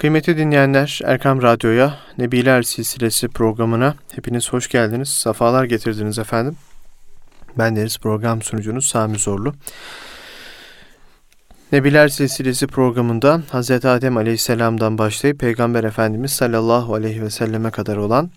Kıymetli dinleyenler, Erkam Radyo'ya, Nebiler Silsilesi programına hepiniz hoş geldiniz. Safalar getirdiniz efendim. Ben deniz program sunucunuz Sami Zorlu. Nebiler Silsilesi programında Hz. Adem Aleyhisselam'dan başlayıp Peygamber Efendimiz sallallahu aleyhi ve selleme kadar olan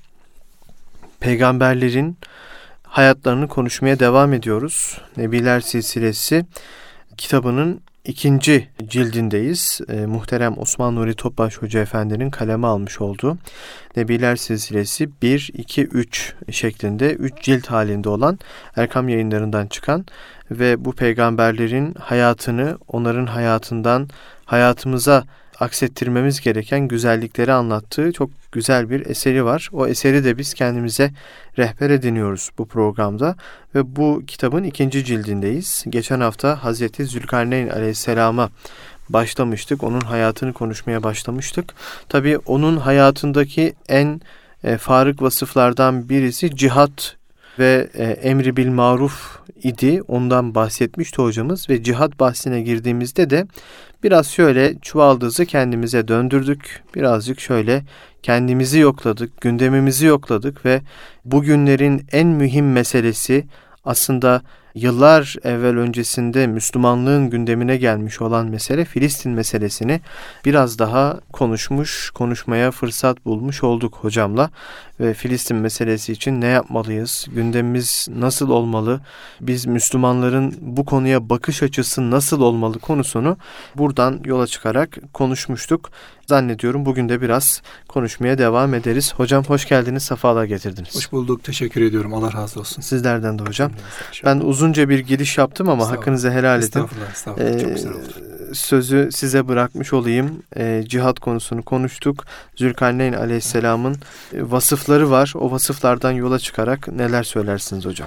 peygamberlerin hayatlarını konuşmaya devam ediyoruz. Nebiler Silsilesi kitabının 2. cildindeyiz. Muhterem Osman Nuri Topbaş Hoca Efendi'nin kaleme almış olduğu Nebiler Silsilesi 1, 2, 3 şeklinde 3 cilt halinde olan Erkam Yayınları'ndan çıkan ve bu peygamberlerin hayatını onların hayatından hayatımıza aksettirmemiz gereken güzellikleri anlattığı çok güzel bir eseri var. O eseri de biz kendimize rehber ediniyoruz bu programda ve bu kitabın 2. cildindeyiz. Geçen hafta Hazreti Zülkarneyn Aleyhisselam'a başlamıştık. Onun hayatını konuşmaya başlamıştık. Tabii onun hayatındaki en farık vasıflardan birisi cihat ve emri bil maruf idi. Ondan bahsetmişti hocamız ve cihat bahsine girdiğimizde de biraz şöyle çuvaldızı kendimize döndürdük. Birazcık şöyle kendimizi yokladık, gündemimizi yokladık ve bugünlerin en mühim meselesi aslında yıllar evvel öncesinde Müslümanlığın gündemine gelmiş olan mesele Filistin meselesini biraz daha konuşmaya fırsat bulmuş olduk hocamla. Ve Filistin meselesi için ne yapmalıyız? Gündemimiz nasıl olmalı? Biz Müslümanların bu konuya bakış açısı nasıl olmalı konusunu buradan yola çıkarak konuşmuştuk. Zannediyorum bugün de biraz konuşmaya devam ederiz. Hocam hoş geldiniz, sefalar getirdiniz. Hoş bulduk, teşekkür ediyorum. Allah razı olsun. Sizlerden de hocam. Ben uzunca bir giriş yaptım ama hakkınızı helal edin. Estağfurullah. Çok güzel oldu. Sözü size bırakmış olayım. Cihat konusunu konuştuk. Zülkarneyn Aleyhisselam'ın vasıfları var. O vasıflardan yola çıkarak neler söylersiniz hocam?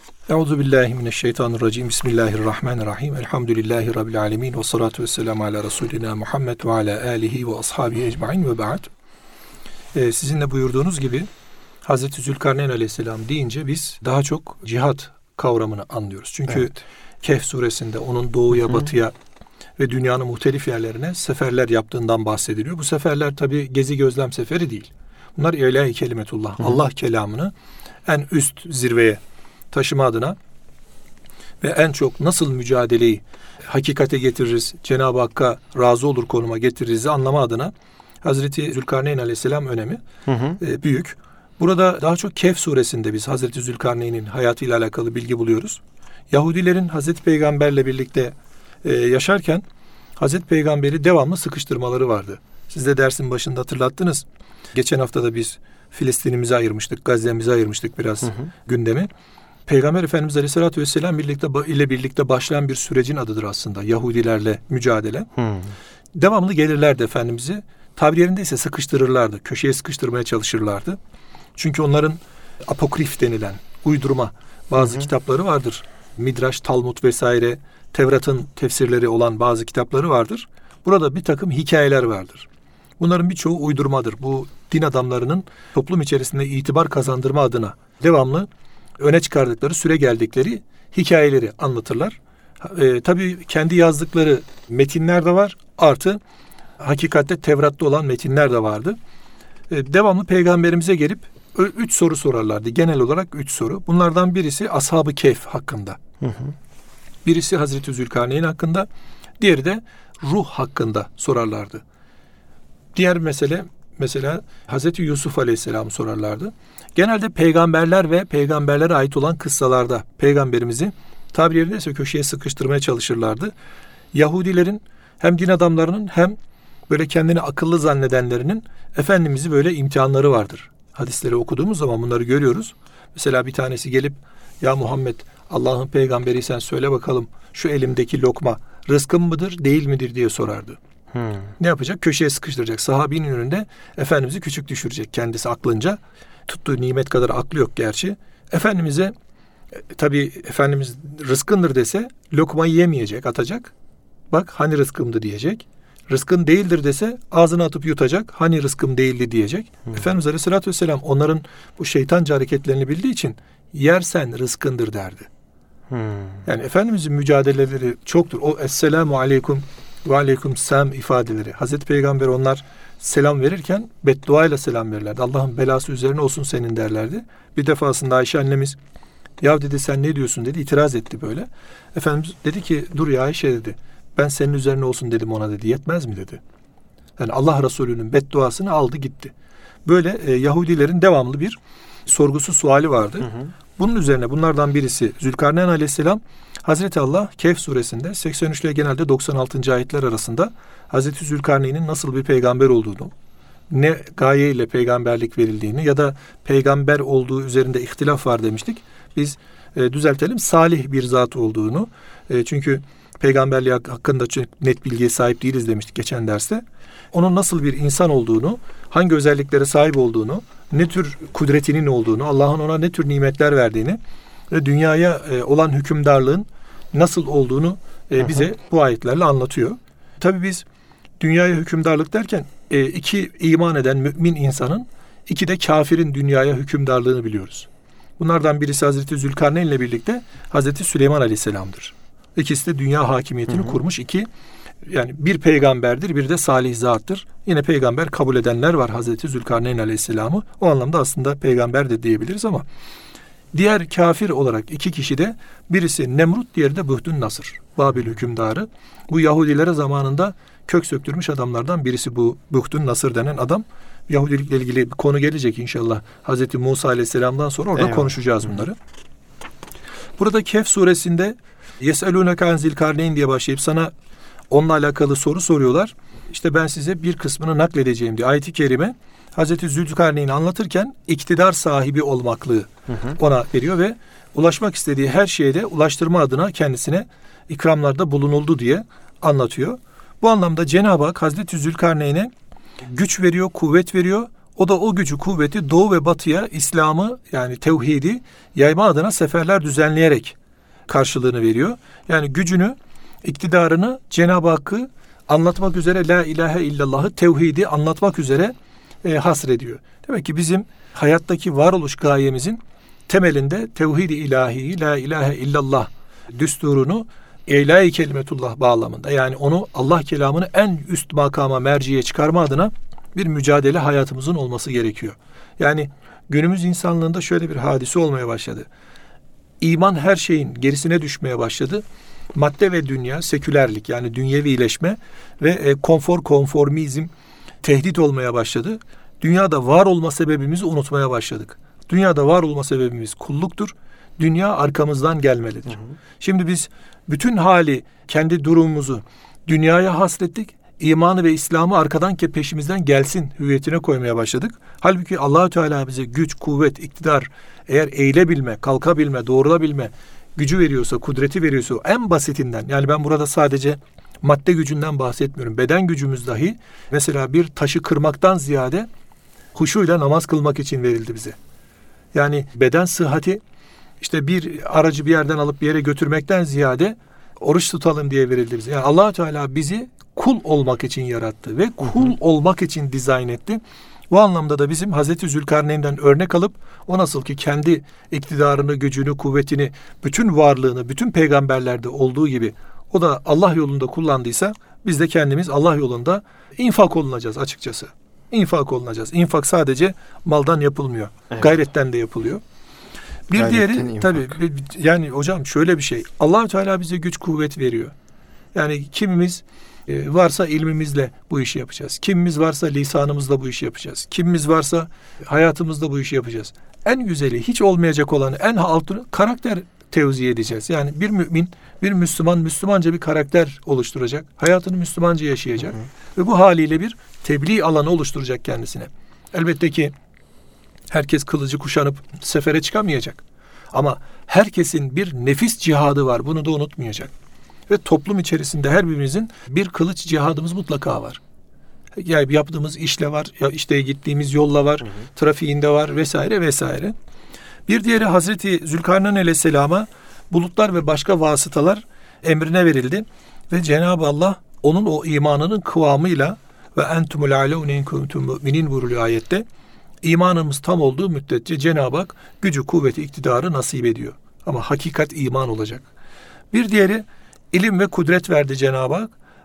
Euzubillahimineşşeytanirracim. Bismillahirrahmanirrahim. Elhamdülillahi Rabbil alemin. Ve salatu vesselamu ala Resulina Muhammed ve ala alihi ve ashabihi ecmain ve ba'd. Sizin de buyurduğunuz gibi Hazreti Zülkarneyn Aleyhisselam deyince biz daha çok cihat kavramını anlıyoruz. Çünkü Kehf suresinde onun doğuya, batıya ve dünyanın muhtelif yerlerine seferler yaptığından bahsediliyor. Bu seferler tabi gezi gözlem seferi değil. Bunlar ilahi kelimetullah. Allah kelamını en üst zirveye taşıma adına ve en çok nasıl mücadeleyi hakikate getiririz, Cenab-ı Hakk'a razı olur konuma getiririz anlama adına Hazreti Zülkarneyn Aleyhisselam önemi büyük. Burada daha çok Kehf suresinde biz Hazreti Zülkarneyn'in hayatıyla alakalı bilgi buluyoruz. Yahudilerin Hazreti Peygamberle birlikte yaşarken Hazreti Peygamber'i devamlı sıkıştırmaları vardı. Siz de dersin başında hatırlattınız. Geçen hafta da biz Filistin'imizi ayırmıştık, Gazze'mizi ayırmıştık biraz gündemi. Peygamber Efendimiz Aleyhisselatü Vesselam ile birlikte başlayan bir sürecin adıdır aslında Yahudilerle mücadele. Devamlı gelirlerdi Efendimiz'i. Tabir yerinde ise sıkıştırırlardı. Köşeye sıkıştırmaya çalışırlardı. Çünkü onların apokrif denilen uydurma bazı kitapları vardır. Midraş, Talmud vesaire, Tevrat'ın tefsirleri olan bazı kitapları vardır. Burada bir takım hikayeler vardır. Bunların birçoğu uydurmadır. Bu din adamlarının toplum içerisinde itibar kazandırma adına devamlı öne çıkardıkları, süre geldikleri hikayeleri anlatırlar. Tabii kendi yazdıkları metinler de var. Artı hakikatte Tevrat'ta olan metinler de vardı. Devamlı peygamberimize gelip 3 soru sorarlardı. Genel olarak 3 soru. Bunlardan birisi Ashab-ı Kehf hakkında. Birisi Hazreti Zülkarneyn hakkında. Diğeri de ruh hakkında sorarlardı. Diğer mesele mesela Hazreti Yusuf Aleyhisselam'ı sorarlardı. Genelde peygamberler ve peygamberlere ait olan kıssalarda peygamberimizi tabiri yerindeyse köşeye sıkıştırmaya çalışırlardı. Yahudilerin hem din adamlarının hem böyle kendini akıllı zannedenlerinin Efendimiz'i böyle imtihanları vardır. Hadisleri okuduğumuz zaman bunları görüyoruz. Mesela bir tanesi gelip ya Muhammed Allah'ın peygamberi sen söyle bakalım şu elimdeki lokma rızkım mıdır değil midir diye sorardı. Ne yapacak? Köşeye sıkıştıracak. Sahabinin önünde Efendimiz'i küçük düşürecek kendisi aklınca. Tuttuğu nimet kadar aklı yok gerçi. Efendimiz'e tabii Efendimiz rızkındır dese lokmayı yemeyecek, atacak. Bak hani rızkımdı diyecek. Rızkın değildir dese ağzına atıp yutacak. Hani rızkım değildi diyecek. Efendimiz Aleyhisselatü Vesselam onların bu şeytanca hareketlerini bildiği için yersen rızkındır derdi. Yani Efendimizin mücadeleleri çoktur. O Esselamu Aleyküm ve aleykümselam ifadeleri. Hazreti Peygamber onlar selam verirken bedduayla selam verirlerdi. Allah'ın belası üzerine olsun senin derlerdi. Bir defasında Ayşe annemiz, ya dedi sen ne diyorsun dedi, itiraz etti böyle. Efendimiz dedi ki dur ya Ayşe dedi, ben senin üzerine olsun dedim ona dedi, yetmez mi dedi. Yani Allah Resulü'nün bedduasını aldı gitti. Böyle Yahudilerin devamlı bir sorgusu suali vardı. Bunun üzerine bunlardan birisi Zülkarneyn Aleyhisselam, Hazreti Allah Kehf suresinde 83 ile genelde 96. ayetler arasında Hazreti Zülkarneyn'in nasıl bir peygamber olduğunu, ne gayeyle peygamberlik verildiğini ya da peygamber olduğu üzerinde ihtilaf var demiştik. Biz düzeltelim, salih bir zat olduğunu, çünkü peygamberliği hakkında çok net bilgiye sahip değiliz demiştik geçen derste. Onun nasıl bir insan olduğunu, hangi özelliklere sahip olduğunu, ne tür kudretinin olduğunu, Allah'ın ona ne tür nimetler verdiğini ve dünyaya olan hükümdarlığın nasıl olduğunu bize bu ayetlerle anlatıyor. Tabii biz dünyaya hükümdarlık derken iki iman eden mümin insanın, iki de kafirin dünyaya hükümdarlığını biliyoruz. Bunlardan birisi Hazreti Zülkarneyn ile birlikte Hazreti Süleyman Aleyhisselam'dır. İkisi de dünya hakimiyetini kurmuş iki, yani bir peygamberdir, bir de salih zattır. Yine peygamber kabul edenler var Hazreti Zülkarneyn Aleyhisselam'ı. O anlamda aslında peygamber de diyebiliriz ama diğer kafir olarak iki kişi de, birisi Nemrut, diğeri de Bühtün Nasır, Babil hükümdarı. Bu Yahudilere zamanında kök söktürmüş adamlardan birisi bu Bühtün Nasır denen adam. Yahudilikle ilgili bir konu gelecek inşallah. Hazreti Musa Aleyhisselam'dan sonra orada konuşacağız bunları. Burada Kehf suresinde Yes'elûneke an Zilkarneyn diye başlayıp sana onunla alakalı soru soruyorlar. İşte ben size bir kısmını nakledeceğim diye ayet-i kerime Hazreti Zülkarneyn'i anlatırken iktidar sahibi olmaklığı ona veriyor ve ulaşmak istediği her şeye de ulaştırma adına kendisine ikramlarda bulunuldu diye anlatıyor. Bu anlamda Cenab-ı Hak Hazreti Zülkarneyn'e güç veriyor, kuvvet veriyor. O da o gücü, kuvveti doğu ve batıya İslam'ı, yani tevhidi yayma adına seferler düzenleyerek karşılığını veriyor. Yani gücünü, iktidarını Cenab-ı Hakk'ı anlatmak üzere, la ilahe illallah'ı, tevhidi anlatmak üzere hasrediyor. Demek ki bizim hayattaki varoluş gayemizin temelinde tevhid-i ilahiyi, la ilahe illallah düsturunu İlahi kelimetullah bağlamında, yani onu Allah kelamını en üst makama, merciye çıkarma adına bir mücadele hayatımızın olması gerekiyor. Yani günümüz insanlığında şöyle bir hadise olmaya başladı. İman her şeyin gerisine düşmeye başladı. Madde ve dünya, sekülerlik, yani dünyevileşme ve konformizm tehdit olmaya başladı. Dünyada var olma sebebimizi unutmaya başladık. Dünyada var olma sebebimiz kulluktur. Dünya arkamızdan gelmelidir. Şimdi biz bütün hali, kendi durumumuzu dünyaya hasrettik. İmanı ve İslam'ı arkadan peşimizden gelsin hüviyetine koymaya başladık. Halbuki Allah-u Teala bize güç, kuvvet, iktidar, eğer eğilebilme, kalkabilme, doğrulabilme gücü veriyorsa, kudreti veriyorsa, en basitinden, yani ben burada sadece madde gücünden bahsetmiyorum. Beden gücümüz dahi mesela bir taşı kırmaktan ziyade huşuyla namaz kılmak için verildi bize. Yani beden sıhhati işte bir aracı bir yerden alıp bir yere götürmekten ziyade oruç tutalım diye verildi bize. Yani Allah Teala bizi kul olmak için yarattı ve kul olmak için dizayn etti. Bu anlamda da bizim Hazreti Zülkarneyn'den örnek alıp o nasıl ki kendi iktidarını, gücünü, kuvvetini, bütün varlığını, bütün peygamberlerde olduğu gibi o da Allah yolunda kullandıysa biz de kendimiz Allah yolunda infak olunacağız açıkçası. İnfak olunacağız. İnfak sadece maldan yapılmıyor. Evet. Gayretten de yapılıyor. Bir gayretten diğeri tabii yani hocam şöyle bir şey. Allah-u Teala bize güç kuvvet veriyor. Yani kimimiz varsa ilmimizle bu işi yapacağız. Kimimiz varsa lisanımızla bu işi yapacağız. Kimimiz varsa hayatımızda bu işi yapacağız. En güzeli, hiç olmayacak olanı, en altını karakter tevzi edeceğiz. Yani bir mümin, bir Müslüman, Müslümanca bir karakter oluşturacak. Hayatını Müslümanca yaşayacak. Ve bu haliyle bir tebliğ alanı oluşturacak kendisine. Elbette ki herkes kılıcı kuşanıp sefere çıkamayacak. Ama herkesin bir nefis cihadı var. Bunu da unutmayacak. Ve toplum içerisinde her birimizin bir kılıç cihadımız mutlaka var. Yani yaptığımız işle var, ya işte gittiğimiz yolla var, trafiğinde var vesaire vesaire. Bir diğeri Hazreti Zülkarneyn Aleyhisselam'a bulutlar ve başka vasıtalar emrine verildi. Ve Cenab-ı Allah onun o imanının kıvamıyla ve entumul alevne in kuntum mu'minin buyuruyor ayette. İmanımız tam olduğu müddetçe Cenab-ı Hak gücü, kuvveti, iktidarı nasip ediyor. Ama hakikat iman olacak. Bir diğeri ilim ve kudret verdi Cenab-ı Hak. Bu da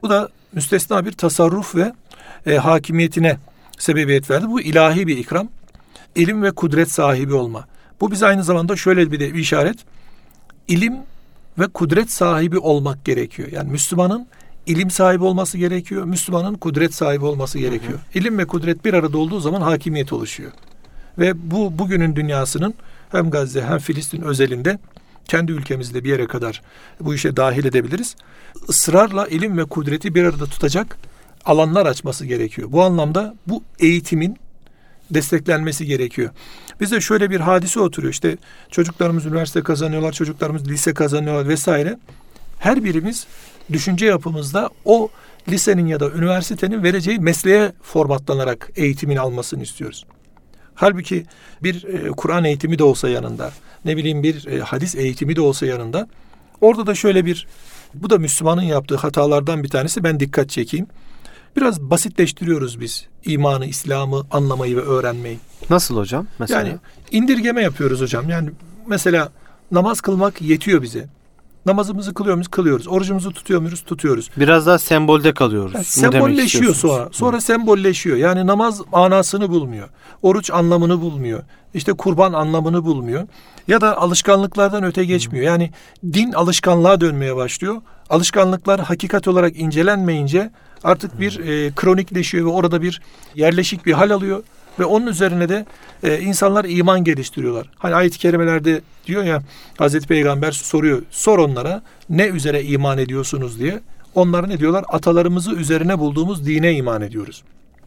müstesna bir tasarruf ve hakimiyetine sebebiyet verdi. Bu ilahi bir ikram. İlim ve kudret sahibi olma. Bu bize aynı zamanda şöyle bir işaret. İlim ve kudret sahibi olmak gerekiyor. Yani Müslümanın ilim sahibi olması gerekiyor. Müslümanın kudret sahibi olması gerekiyor. İlim ve kudret bir arada olduğu zaman hakimiyet oluşuyor. Ve bu bugünün dünyasının hem Gazze hem Filistin özelinde kendi ülkemizde bir yere kadar bu işe dahil edebiliriz. Israrla ilim ve kudreti bir arada tutacak alanlar açması gerekiyor. Bu anlamda bu eğitimin desteklenmesi gerekiyor. Bizde şöyle bir hadise oturuyor. İşte çocuklarımız üniversite kazanıyorlar, çocuklarımız lise kazanıyorlar vesaire. Her birimiz düşünce yapımızda o lisenin ya da üniversitenin vereceği mesleğe formatlanarak eğitimin almasını istiyoruz. Halbuki bir Kur'an eğitimi de olsa yanında, ne bileyim bir hadis eğitimi de olsa yanında, orada da şöyle bir, bu da Müslümanın yaptığı hatalardan bir tanesi, ben dikkat çekeyim. Biraz basitleştiriyoruz biz imanı, İslam'ı anlamayı ve öğrenmeyi. Nasıl hocam? Mesela? Yani indirgeme yapıyoruz hocam. Yani mesela namaz kılmak yetiyor bize. Namazımızı kılıyor muyuz? Kılıyoruz. Orucumuzu tutuyor muyuz? Tutuyoruz. Biraz daha sembolde kalıyoruz. Yani sembolleşiyor sonra. Sonra sembolleşiyor. Yani namaz manasını bulmuyor. Oruç anlamını bulmuyor. İşte kurban anlamını bulmuyor. Ya da alışkanlıklardan öte geçmiyor. Yani din alışkanlığa dönmeye başlıyor. Alışkanlıklar hakikat olarak incelenmeyince artık bir kronikleşiyor ve orada bir yerleşik bir hal alıyor. Ve onun üzerine de insanlar iman geliştiriyorlar. Hani ayet-i kerimelerde diyor ya, Hazreti Peygamber soruyor. Sor onlara ne üzere iman ediyorsunuz diye. Onlara ne diyorlar? Atalarımızı üzerine bulduğumuz dine iman ediyoruz.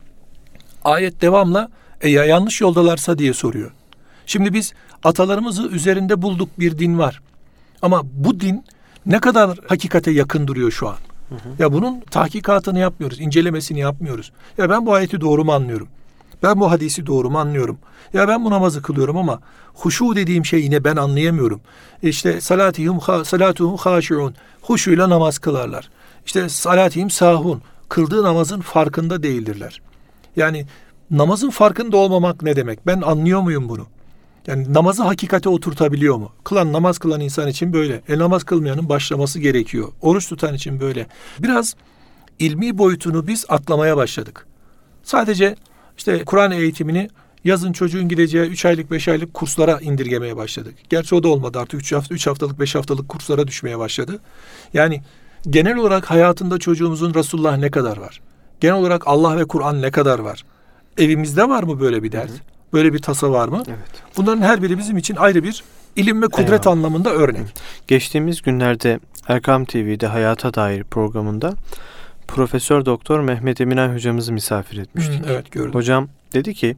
Ayet devamla ya yanlış yoldalarsa diye soruyor. Şimdi biz atalarımızı üzerinde bulduk bir din var. Ama bu din ne kadar hakikate yakın duruyor şu an? Ya bunun tahkikatını yapmıyoruz, incelemesini yapmıyoruz. Ya ben bu ayeti doğru mu anlıyorum? Ben bu hadisi doğru mu anlıyorum? Ya ben bu namazı kılıyorum ama huşu dediğim şeyi yine ben anlayamıyorum. İşte salatuhum haşiun. Huşuyla namaz kılarlar. İşte salatihim sahun. Kıldığı namazın farkında değildirler. Yani namazın farkında olmamak ne demek? Ben anlıyor muyum bunu? Yani namazı hakikate oturtabiliyor mu? Namaz kılan insan için böyle. Namaz kılmayanın başlaması gerekiyor. Oruç tutan için böyle. Biraz ilmi boyutunu biz atlamaya başladık. Sadece İşte Kur'an eğitimini yazın çocuğun gideceği 3 aylık 5 aylık kurslara indirgemeye başladık. Gerçi o da olmadı, artık 3 haftalık 5 haftalık kurslara düşmeye başladı. Yani genel olarak hayatında çocuğumuzun Resulullah ne kadar var? Genel olarak Allah ve Kur'an ne kadar var? Evimizde var mı böyle bir dert? Böyle bir tasa var mı? Evet. Bunların her biri bizim için ayrı bir ilim ve kudret anlamında örnek. Geçtiğimiz günlerde Erkam TV'de Hayata Dair programında Profesör Doktor Mehmet Eminay hocamızı misafir etmiştik. Evet, gördüm. Hocam dedi ki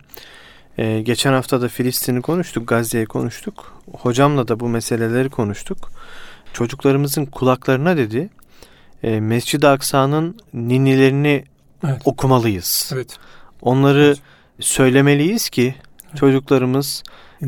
geçen hafta da Filistin'i konuştuk, Gazze'yi konuştuk. Hocamla da bu meseleleri konuştuk. Çocuklarımızın kulaklarına dedi Mescid-i Aksa'nın ninnilerini okumalıyız. Evet. Onları söylemeliyiz ki çocuklarımız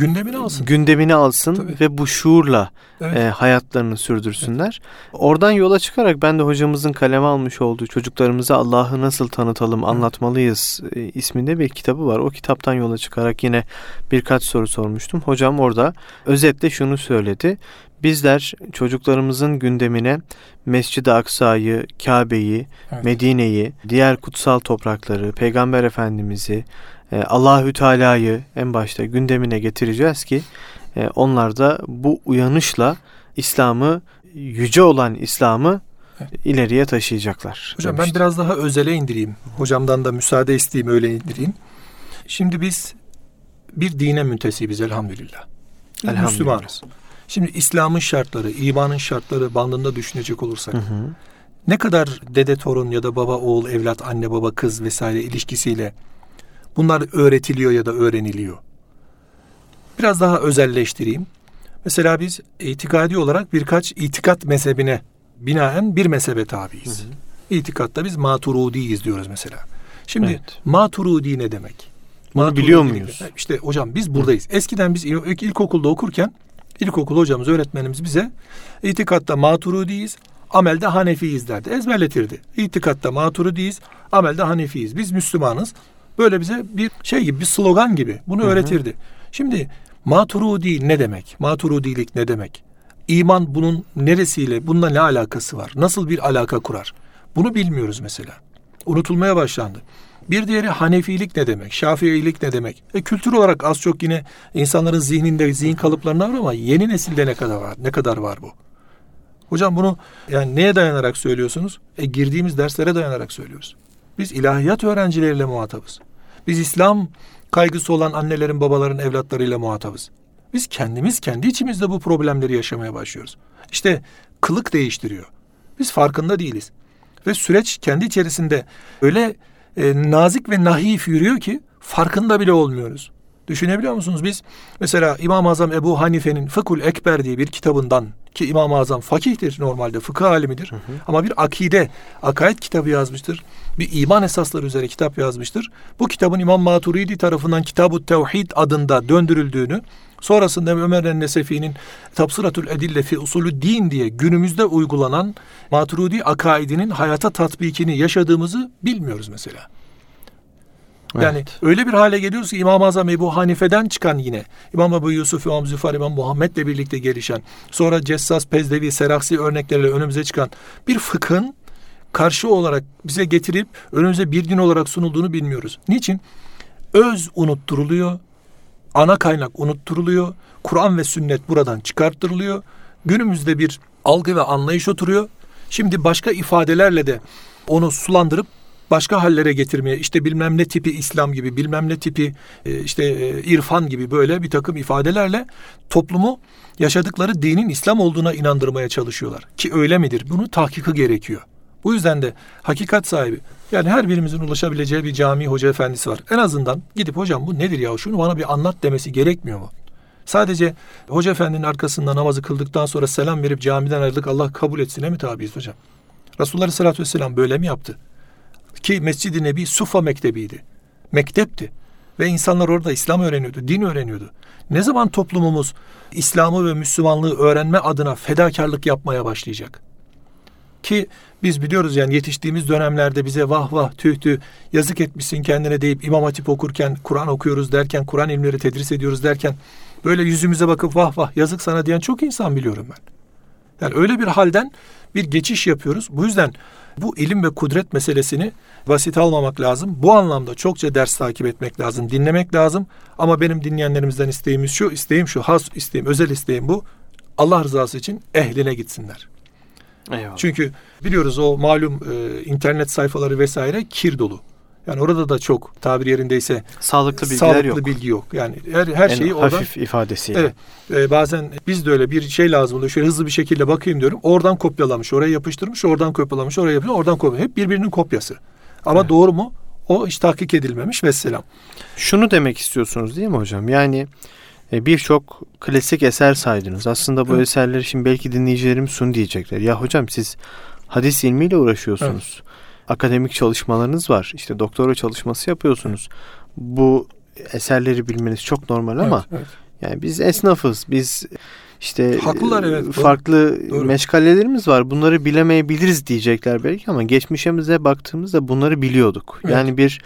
gündemini alsın Tabii. ve bu şuurla hayatlarını sürdürsünler. Evet. Oradan yola çıkarak ben de hocamızın kaleme almış olduğu Çocuklarımıza Allah'ı Nasıl Tanıtalım, Anlatmalıyız isminde bir kitabı var. O kitaptan yola çıkarak yine birkaç soru sormuştum. Hocam orada özetle şunu söyledi. Bizler çocuklarımızın gündemine Mescid-i Aksa'yı, Kabe'yi, Medine'yi, diğer kutsal toprakları, Peygamber Efendimiz'i, Allahü Teala'yı en başta gündemine getireceğiz ki onlar da bu uyanışla İslam'ı, yüce olan İslam'ı ileriye taşıyacaklar. Hocam ben biraz daha özele indireyim. Hocamdan da müsaade isteyeyim, öyle indireyim. Şimdi biz bir dine müntesibiz elhamdülillah. Müslümanız. Şimdi İslam'ın şartları, imanın şartları bandında düşünecek olursak ne kadar dede torun ya da baba oğul, evlat, anne baba kız vesaire ilişkisiyle bunlar öğretiliyor ya da öğreniliyor. Biraz daha özelleştireyim. Mesela biz itikadi olarak birkaç itikat mezhebine binaen bir mezhebe tabiiz. İtikatta biz Maturidiyiz diyoruz mesela. Şimdi Maturidi ne demek? Bunu biliyor muyuz? İşte hocam biz buradayız. Eskiden biz ilkokulda okurken ilkokul hocamız, öğretmenimiz bize itikatta Maturidiyiz, amelde Hanefiyiz derdi. Ezberletirdi. İtikatta Maturidiyiz, amelde Hanefiyiz. Biz Müslümanız. Böyle bize bir şey gibi, bir slogan gibi bunu öğretirdi. Şimdi Maturidi ne demek? Maturidilik ne demek? İman bunun neresiyle, bununla ne alakası var? Nasıl bir alaka kurar? Bunu bilmiyoruz mesela. Unutulmaya başlandı. Bir diğeri Hanefilik ne demek? Şafiilik ne demek? Kültür olarak az çok yine insanların zihninde, zihin kalıplarında var ama yeni nesilde ne kadar var bu? Hocam bunu yani neye dayanarak söylüyorsunuz? Girdiğimiz derslere dayanarak söylüyoruz. Biz ilahiyat öğrencileriyle muhatabız. Biz İslam kaygısı olan annelerin, babaların evlatlarıyla muhatabız. Biz kendimiz kendi içimizde bu problemleri yaşamaya başlıyoruz. İşte kılık değiştiriyor. Biz farkında değiliz. Ve süreç kendi içerisinde öyle nazik ve naif yürüyor ki farkında bile olmuyoruz. Düşünebiliyor musunuz? Biz mesela İmam-ı Azam Ebu Hanife'nin Fıkhul Ekber diye bir kitabından, ki İmam-ı Azam fakihtir, normalde fıkıh alimidir. Ama bir akaid kitabı yazmıştır. Bir iman esasları üzere kitap yazmıştır. Bu kitabın İmam Maturidi tarafından Kitab-ı Tevhid adında döndürüldüğünü, sonrasında Ömer el-Nesefi'nin Tafsiratul Edille fi Usulü Din diye günümüzde uygulanan Maturidi akaidinin hayata tatbikini yaşadığımızı bilmiyoruz mesela. Yani öyle bir hale geliyoruz ki İmam-ı Azam Ebu Hanife'den çıkan yine İmam Ebu Yusuf, İmam Züfar, İmam Muhammed'le birlikte gelişen, sonra Cessas, Pezdevi, Seraksi örnekleriyle önümüze çıkan bir fıkhın karşı olarak bize getirip önümüze bir din olarak sunulduğunu bilmiyoruz. Niçin? Öz unutturuluyor, ana kaynak unutturuluyor, Kur'an ve sünnet buradan çıkarttırılıyor, günümüzde bir algı ve anlayış oturuyor. Şimdi başka ifadelerle de onu sulandırıp başka hallere getirmeye, işte bilmem ne tipi İslam gibi, bilmem ne tipi irfan gibi böyle bir takım ifadelerle toplumu yaşadıkları dinin İslam olduğuna inandırmaya çalışıyorlar. Ki öyle midir? Bunun tahkiki gerekiyor. Bu yüzden de hakikat sahibi, yani her birimizin ulaşabileceği bir cami hoca efendisi var. En azından gidip hocam bu nedir ya, şunu bana bir anlat demesi gerekmiyor mu? Sadece hoca efendinin arkasında namazı kıldıktan sonra selam verip camiden ayrılık Allah kabul etsine mi tabiiz hocam? Resulullah Aleyhisselatü Vesselam böyle mi yaptı? Ki Mescid-i Nebi Sufa mektebiydi. Mektepti. Ve insanlar orada İslam öğreniyordu, din öğreniyordu. Ne zaman toplumumuz İslam'ı ve Müslümanlığı öğrenme adına fedakarlık yapmaya başlayacak? Ki biz biliyoruz yani yetiştiğimiz dönemlerde bize vah vah tüh tüh yazık etmişsin kendine deyip İmam Hatip okurken, Kur'an okuyoruz derken, Kur'an ilimleri tedris ediyoruz derken böyle yüzümüze bakıp vah vah yazık sana diyen çok insan biliyorum ben. Yani öyle bir halden bir geçiş yapıyoruz. Bu yüzden bu ilim ve kudret meselesini basit almamak lazım. Bu anlamda çokça ders takip etmek lazım, dinlemek lazım. Ama benim dinleyenlerimizden isteğim şu, has isteğim, özel isteğim bu. Allah rızası için ehline gitsinler. Eyvallah. Çünkü biliyoruz o malum internet sayfaları vesaire kir dolu. Yani orada da çok tabir yerindeyse sağlıklı bilgiler yok. Bilgi yok. Yani her şeyi oradan hafif ifadesiyle. Evet. Bazen biz de öyle bir şey lazım oluyor. Şöyle hızlı bir şekilde bakayım diyorum. Oradan kopyalamış, oraya yapıştırmış, oradan kopyalamış, oraya yapıştırmış, oradan kopyalamış. Hep birbirinin kopyası. Ama doğru mu? O hiç tahkik edilmemiş vesselam. Şunu demek istiyorsunuz değil mi hocam? Yani birçok klasik eser saydınız. Aslında bu eserleri şimdi belki dinleyicilerimiz şunu diyecekler. Ya hocam siz hadis ilmiyle uğraşıyorsunuz. Evet. Akademik çalışmalarınız var. İşte doktora çalışması yapıyorsunuz. Bu eserleri bilmeniz çok normal ama yani biz esnafız. Biz işte haklılar, farklı meşgalelerimiz var. Bunları bilemeyebiliriz diyecekler belki ama geçmişimize baktığımızda bunları biliyorduk. Evet. Yani bir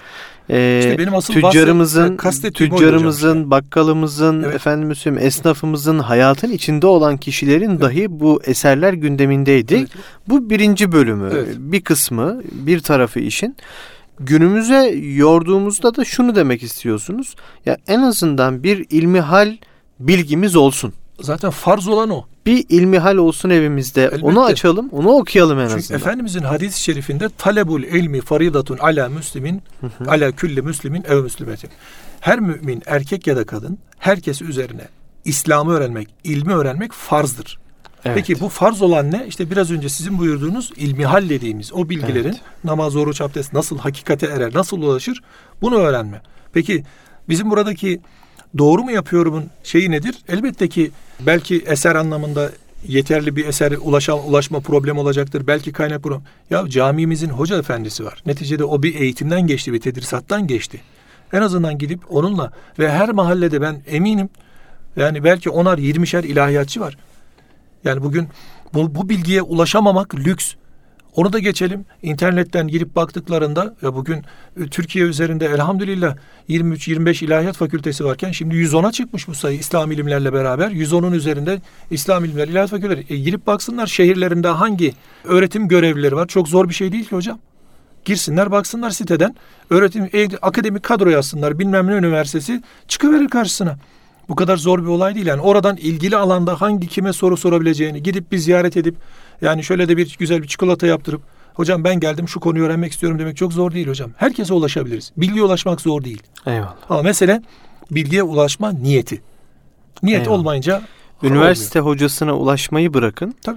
tüccarımızın, bakkalımızın, efendim söyleyeyim, esnafımızın, hayatın içinde olan kişilerin dahi bu eserler gündemindeydi. Evet. Bu birinci bölümü. Evet. Bir kısmı, bir tarafı işin. Günümüze yorduğumuzda da şunu demek istiyorsunuz. Ya en azından bir ilmihal bilgimiz olsun. Zaten farz olan o. Bir ilmihal olsun evimizde. Elbette. Onu açalım, onu okuyalım en azından. Çünkü Efendimizin hadis-i şerifinde talebul ilmi faridatun ala müslimin ala külli müslimin ev müslimetin. Her mümin erkek ya da kadın herkes üzerine İslam'ı öğrenmek, ilmi öğrenmek farzdır. Evet. Peki bu farz olan ne? İşte biraz önce sizin buyurduğunuz ilmihal dediğimiz o bilgilerin namaz, oruç, abdest nasıl hakikate erer, nasıl ulaşır bunu öğrenme. Peki bizim buradaki doğru mu yapıyorumun şeyi nedir? Elbette ki belki eser anlamında yeterli bir esere ulaşma problemi olacaktır. Belki kaynak problemi. Ya camimizin hoca efendisi var. Neticede o bir eğitimden geçti, bir tedrisattan geçti. En azından gidip onunla ve her mahallede ben eminim yani belki 10'ar 20'şer ilahiyatçı var. Yani bugün bu bilgiye ulaşamamak lüks. Onu da geçelim. İnternetten girip baktıklarında ya bugün Türkiye üzerinde elhamdülillah 23-25 ilahiyat fakültesi varken şimdi 110'a çıkmış bu sayı İslam ilimlerle beraber. 110'un üzerinde İslam ilimleri, ilahiyat fakülteleri. Girip baksınlar şehirlerinde hangi öğretim görevlileri var. Çok zor bir şey değil ki hocam. Girsinler baksınlar siteden. Akademik kadro yazsınlar. Bilmem ne üniversitesi çıkıverir karşısına. Bu kadar zor bir olay değil. Yani oradan ilgili alanda hangi kime soru sorabileceğini gidip bir ziyaret edip yani şöyle de bir güzel bir çikolata yaptırıp hocam ben geldim şu konuyu öğrenmek istiyorum demek çok zor değil hocam. Herkese ulaşabiliriz. Bilgiye ulaşmak zor değil. Eyvallah. Ama mesele bilgiye ulaşma niyeti. Niyet Eyvallah. Olmayınca üniversite hocasına ulaşmayı bırakın. Tabii.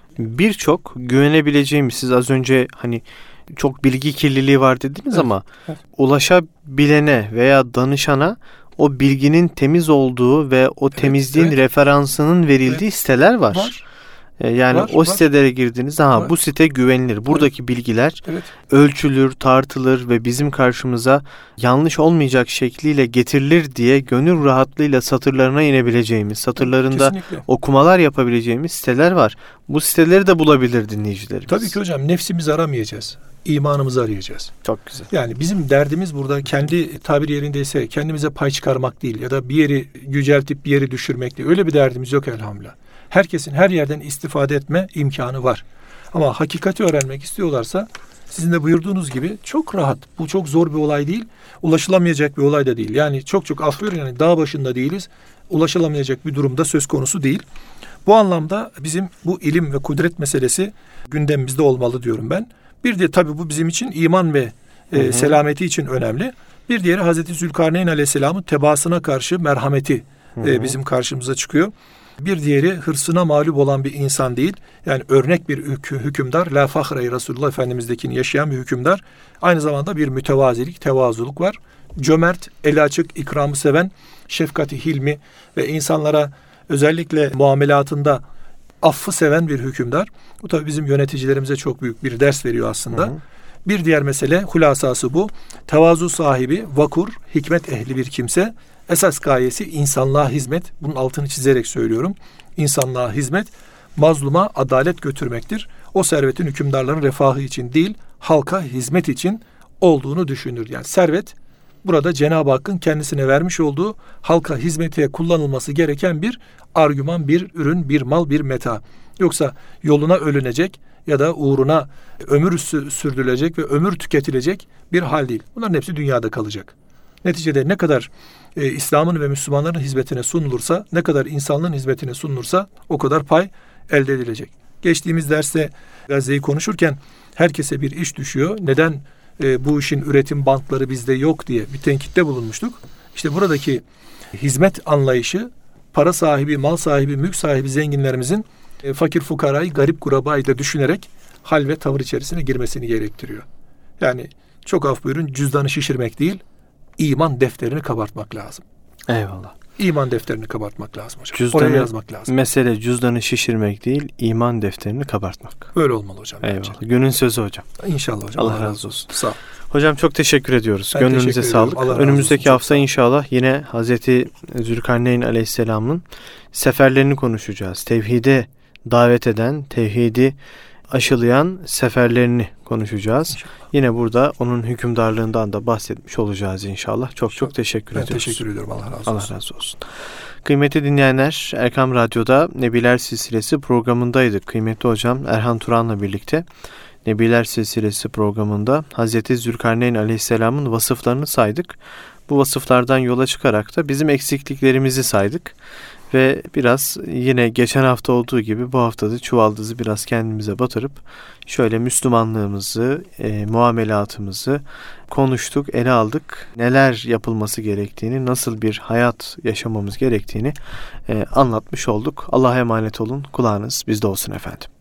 Birçok güvenebileceğimiz, siz az önce hani çok bilgi kirliliği var dediniz, evet, ama evet, ulaşabilene veya danışana o bilginin temiz olduğu ve o temizliğin referansının verildiği siteler var. Yani o sitelere girdiğinizde bu site güvenilir. Buradaki bilgiler ölçülür, tartılır ve bizim karşımıza yanlış olmayacak şekliyle getirilir diye gönül rahatlığıyla satırlarına inebileceğimiz, satırlarında okumalar yapabileceğimiz siteler var. Bu siteleri de bulabilir dinleyicilerimiz. Tabii ki hocam, nefsimizi aramayacağız. İmanımızı arayacağız. Çok güzel. Yani bizim derdimiz burada kendi tabir yerindeyse kendimize pay çıkarmak değil ya da bir yeri yüceltip bir yeri düşürmek değil. Öyle bir derdimiz yok elhamdülillah. Herkesin her yerden istifade etme imkanı var. Ama hakikati öğrenmek istiyorlarsa sizin de buyurduğunuz gibi çok rahat. Bu çok zor bir olay değil. Ulaşılamayacak bir olay da değil. Yani çok af buyurun, yani dağ başında değiliz. Ulaşılamayacak bir durumda söz konusu değil. Bu anlamda bizim bu ilim ve kudret meselesi gündemimizde olmalı diyorum ben. Bir de tabii bu bizim için iman ve selameti için önemli. Bir diğeri Hazreti Zülkarneyn Aleyhisselam'ın tebaasına karşı merhameti bizim karşımıza çıkıyor. Bir diğeri hırsına mağlup olan bir insan değil. Yani örnek bir hükümdar. La fahre Resulullah Efendimiz'dekini yaşayan bir hükümdar. Aynı zamanda bir mütevazilik, tevazuluk var. Cömert, eli açık, ikramı seven, şefkati, hilmi ve insanlara özellikle muamelatında affı seven bir hükümdar. Bu tabii bizim yöneticilerimize çok büyük bir ders veriyor aslında. Bir diğer mesele, hulasası bu. Tevazu sahibi, vakur, hikmet ehli bir kimse. Esas gayesi insanlığa hizmet. Bunun altını çizerek söylüyorum. İnsanlığa hizmet, mazluma adalet götürmektir. O servetin hükümdarların refahı için değil, halka hizmet için olduğunu düşünür. Yani servet burada Cenab-ı Hakk'ın kendisine vermiş olduğu halka hizmete kullanılması gereken bir argüman, bir ürün, bir mal, bir meta. Yoksa yoluna ölünecek ya da uğruna ömür sürdürülecek ve ömür tüketilecek bir hal değil. Bunların hepsi dünyada kalacak. Neticede ne kadar İslam'ın ve Müslümanların hizmetine sunulursa, ne kadar insanlığın hizmetine sunulursa o kadar pay elde edilecek. Geçtiğimiz derste Gazze'yi konuşurken herkese bir iş düşüyor. Neden bu işin üretim bantları bizde yok diye bir tenkitte bulunmuştuk. İşte buradaki hizmet anlayışı para sahibi, mal sahibi, mülk sahibi zenginlerimizin fakir fukarayı, garip gurabayı da düşünerek hal ve tavır içerisine girmesini gerektiriyor. Yani çok af buyurun, cüzdanı şişirmek değil, İman defterini kabartmak lazım. Eyvallah. İman defterini kabartmak lazım hocam. Oraya yazmak lazım. Mesele cüzdanı şişirmek değil, iman defterini kabartmak. Böyle olmalı hocam. Eyvallah. Bence. Günün sözü hocam. İnşallah hocam. Allah razı olsun. Sağ ol. Hocam çok teşekkür ediyoruz. Ben Gönlünüze teşekkür sağlık. Önümüzdeki hafta inşallah yine Hazreti Zülkarneyn Aleyhisselam'ın seferlerini konuşacağız. Tevhide davet eden, tevhidi aşılayan seferlerini konuşacağız. İnşallah. Yine burada onun hükümdarlığından da bahsetmiş olacağız inşallah. Çok teşekkür ediyoruz. Ben teşekkür ediyorum. Allah razı olsun. Allah razı olsun. Kıymetli dinleyenler, Erkam Radyo'da Nebiler Silsilesi programındaydık. Kıymetli hocam Erhan Turan'la birlikte Nebiler Silsilesi programında Hazreti Zülkarneyn Aleyhisselam'ın vasıflarını saydık. Bu vasıflardan yola çıkarak da bizim eksikliklerimizi saydık. Ve biraz yine geçen hafta olduğu gibi bu hafta da çuvaldızı biraz kendimize batırıp şöyle Müslümanlığımızı, muamelatımızı konuştuk, ele aldık. Neler yapılması gerektiğini, nasıl bir hayat yaşamamız gerektiğini anlatmış olduk. Allah'a emanet olun. Kulağınız bizde olsun efendim.